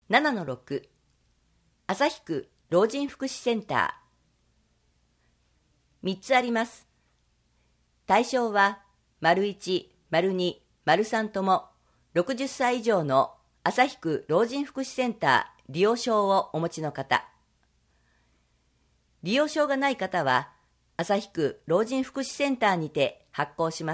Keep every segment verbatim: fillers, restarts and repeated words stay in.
ななのろく、旭区老人福祉センター。みっつあります。対象は、丸いち、丸に、丸さんともろくじゅっさい以上の旭区老人福祉センター利用証をお持ちの方。利用証がない方は、旭区老人福祉センターにて発行します。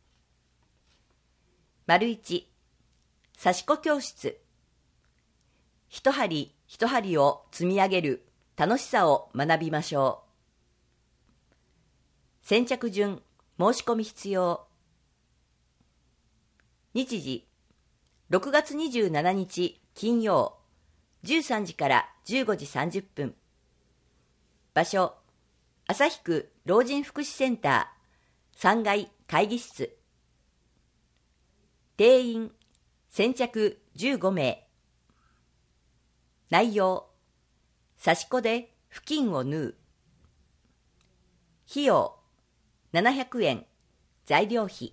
丸いち、刺し子教室。一針一針を積み上げる楽しさを学びましょう。先着順、申し込み必要。日時、ろくがつにじゅうしちにち金曜、じゅうさんじからじゅうごじさんじゅっぷん。場所、旭区老人福祉センターさんがい会議室。定員、先着じゅうごめい。内容、刺し子で布巾を縫う。費用、ななひゃくえん、材料費。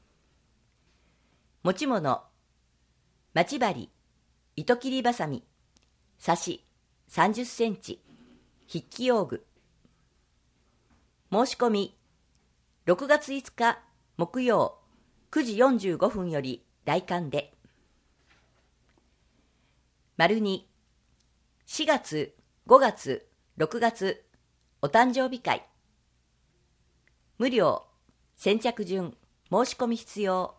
持ち物、待ち針、糸切りばさみ、刺しさんじゅっセンチ、筆記用具。申し込み、ろくがついつか木曜くじよんじゅうごふんより来館で。丸に、しがつ、ごがつ、ろくがつ、お誕生日会。無料、先着順、申し込み必要。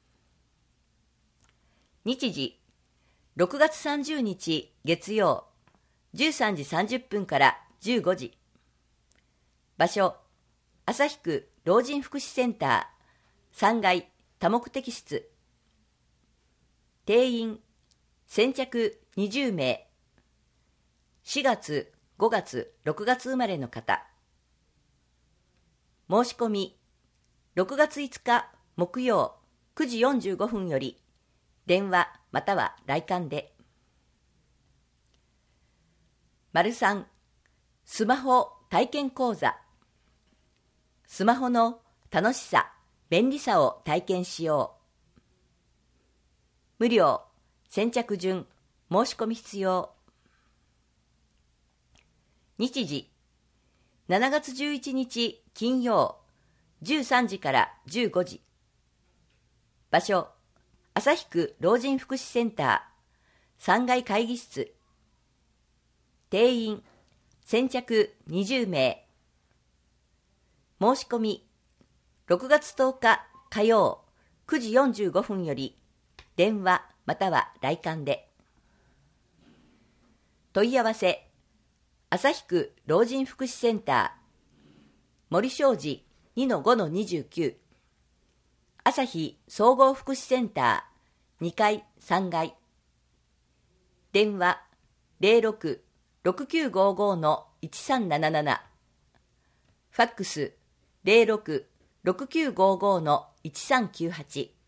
日時、ろくがつさんじゅうにち月曜、じゅうさんじさんじゅっぷんからじゅうごじ。場所、旭区老人福祉センターさんがい多目的室。定員、先着にじゅうめい。しがつ、ごがつ、ろくがつ生まれの方。申し込み、ろくがついつか木曜くじよんじゅうごふんより電話または来館で。丸さん、スマホ体験講座。スマホの楽しさ、便利さを体験しよう。無料、先着順、申し込み必要。日時、しちがつじゅういちにち金曜、じゅうさんじからじゅうごじ。場所、旭区老人福祉センターさんがい会議室。定員、先着にじゅうめい。申し込み、ろくがつとおか火曜くじよんじゅうごふんより電話または来館で。問い合わせ、旭区老人福祉センター森正二 にのごのにじゅうきゅう。旭総合福祉センターにかいさんがい。電話 ゼロろく ろくきゅうごご のいちさんなななな。ファックス ゼロろく ろくきゅうごご のいちさんきゅうはち。